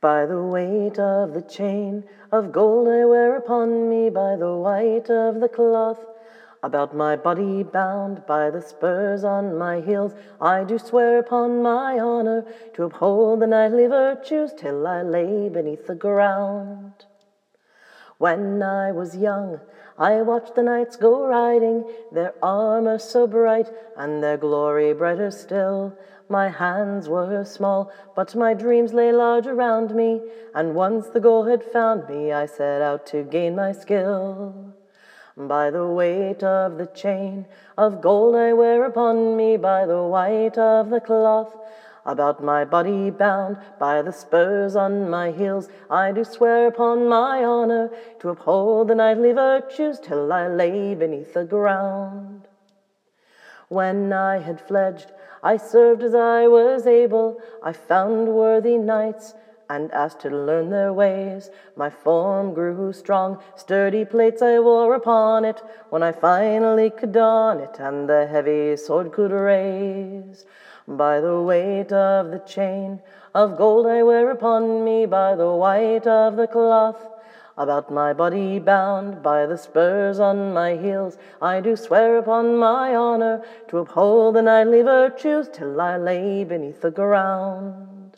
By the weight of the chain of gold I wear upon me, by the white of the cloth about my body bound, by the spurs on my heels, I do swear upon my honor to uphold the knightly virtues till I lay beneath the ground. When I was young, I watched the knights go riding, their armor so bright, and their glory brighter still. My hands were small, but my dreams lay large around me, and once the goal had found me, I set out to gain my skill. By the weight of the chain of gold I wear upon me, by the white of the cloth about my body bound, by the spurs on my heels, I do swear upon my honor to uphold the knightly virtues till I lay beneath the ground. When I had fledged, I served as I was able. I found worthy knights and asked to learn their ways. My form grew strong, sturdy plates I wore upon it, when I finally could don it and the heavy sword could raise. By the weight of the chain of gold I wear upon me, by the white of the cloth about my body bound, by the spurs on my heels, I do swear upon my honor to uphold the knightly virtues till I lay beneath the ground.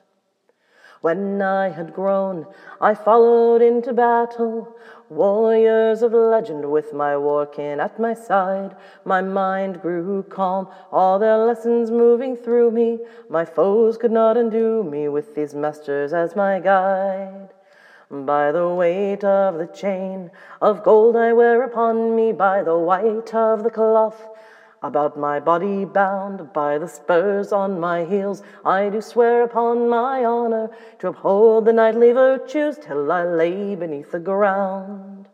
When I had grown, I followed into battle, warriors of legend with my war-kin at my side. My mind grew calm, all their lessons moving through me. My foes could not undo me with these masters as my guide. By the weight of the chain of gold I wear upon me, by the white of the cloth about my body bound, by the spurs on my heels, I do swear upon my honor to uphold the knightly virtues till I lay beneath the ground.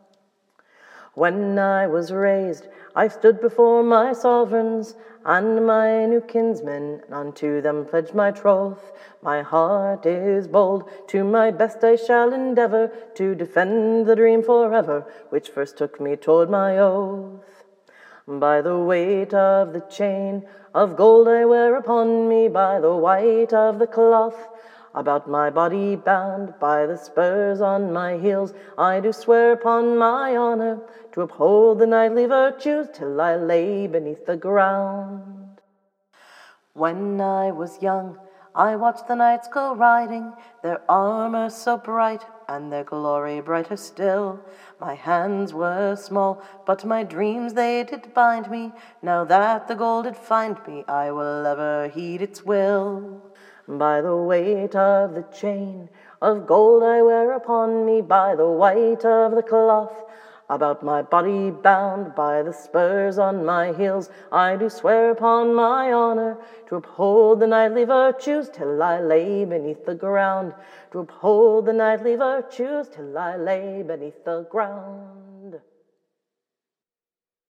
When I was raised, I stood before my sovereigns and my new kinsmen, unto them pledged my troth. My heart is bold, to my best I shall endeavor to defend the dream forever, which first took me toward my oath. By the weight of the chain of gold I wear upon me, by the white of the cloth about my body bound, by the spurs on my heels, I do swear upon my honor to uphold the knightly virtues till I lay beneath the ground. When I was young, I watched the knights go riding, their armor so bright, and their glory brighter still. My hands were small, but my dreams they did bind me. Now that the goal did find me, I will ever heed its will. By the weight of the chain of gold I wear upon me, by the white of the cloth about my body bound, by the spurs on my heels, I do swear upon my honor to uphold the knightly virtues till I lay beneath the ground, to uphold the knightly virtues till I lay beneath the ground.